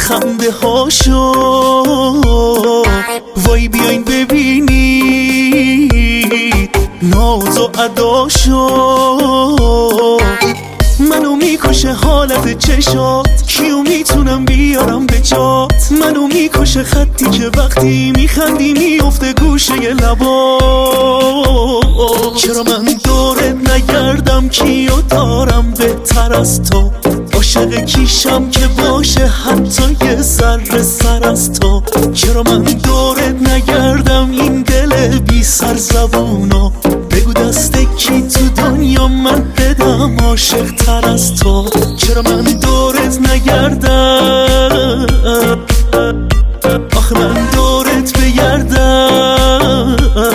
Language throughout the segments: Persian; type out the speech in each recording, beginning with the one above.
خنده هاشو وای بیاین ببینید ناز و اداشو منو میکشه حالت چشات کیو میتونم بیارم به جات منو میکشه خطی که وقتی میخندی میفته گوشه لبا چرا من دورت نگردم کیو دارم بهتر از تو عاشق کیشم که باشه حتی یه ذره سر از تو چرا من دورت نگردم این دل بی سر زبونو بگو دست کی تو دنیا من بدم عاشق تر از تو چرا من دورت نگردم آخه من دورت بگردم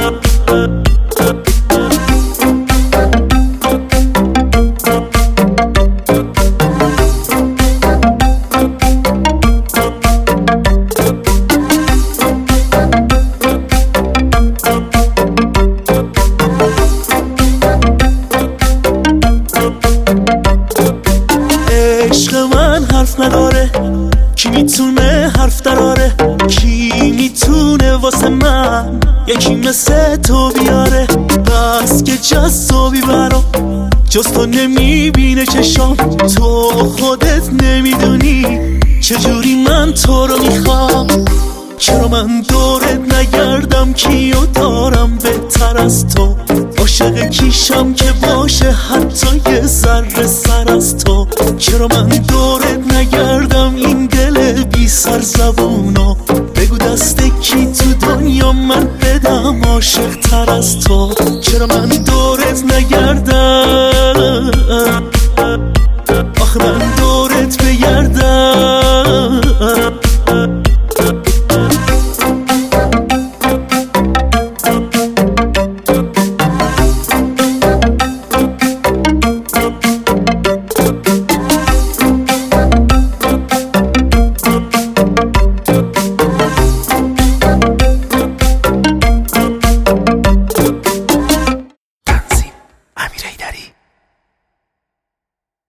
عشق من حرف نداره کی میتونه حرف دراره کی میتونه واسه من یکی مثل تو بیاره بس که جذابی برام جز تو نمیبینه چشام تو خودت نمیدونی چجوری من تو رو میخوام چرا من دورت نگردم کیو دارم بهتر از تو عاشق کیشم که باشه حتی یه ذره سر از تو چرا من دورت نگردم این دل بی سر زبونو بگو دست کی تو دنیا من بدم عاشق تر از تو چرا من دورت نگردم